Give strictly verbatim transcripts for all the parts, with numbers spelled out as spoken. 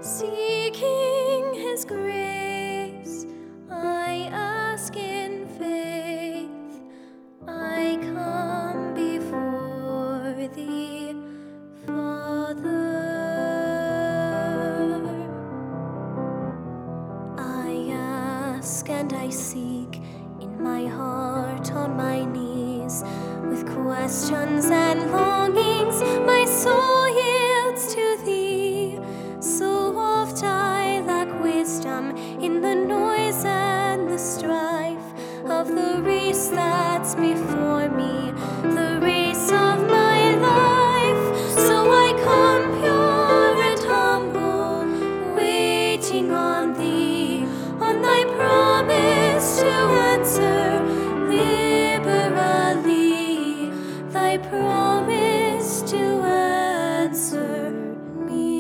Seeking His grace, I ask in faith. I come before Thee, Father. I ask and I seek in my heart on my knees, with questions and longings my soul yields to Thee. So oft I lack wisdom in the noise and the strife of the race that's before me, the race of my life. So I come pure and humble, waiting on Thee, on Thy promise to answer liberally, Thy promise to answer me.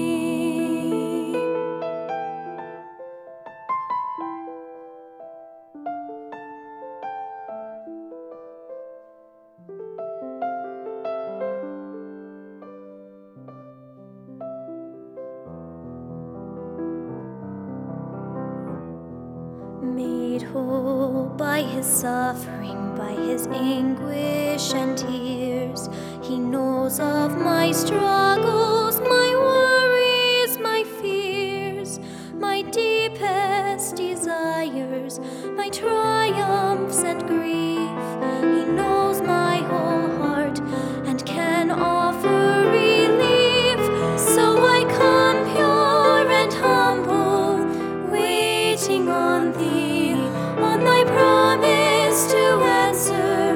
Made whole by His suffering, by His anguish and tears, He knows of my struggles, my worries, my fears, my deepest desires, my triumphs and grief. He knows my whole heart and can offer relief. So I come pure and humble, waiting on Thee, on Thy promise to answer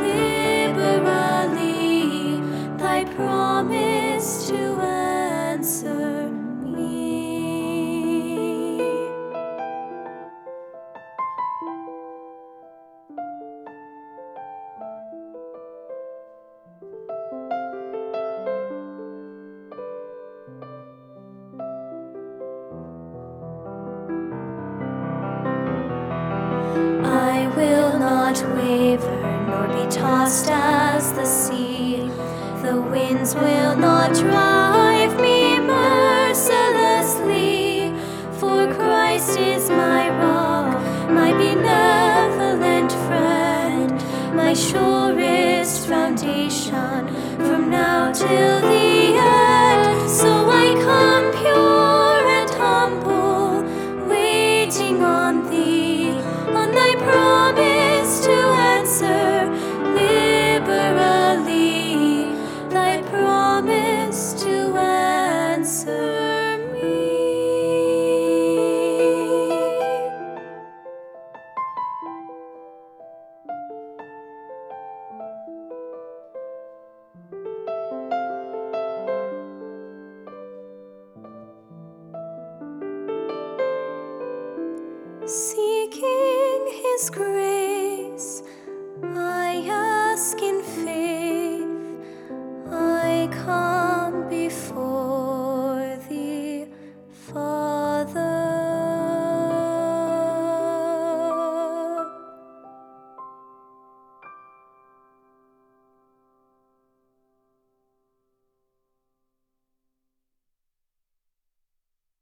liberally, Thy promise to answer me. I will not waver, nor be tossed as the sea. The winds will not drive me mercilessly, for Christ is my rock, my benevolent friend, my surest foundation, from now till the end. So I come pure and humble, waiting on Thee, on Thy promise to answer liberally, Thy promise to answer me. See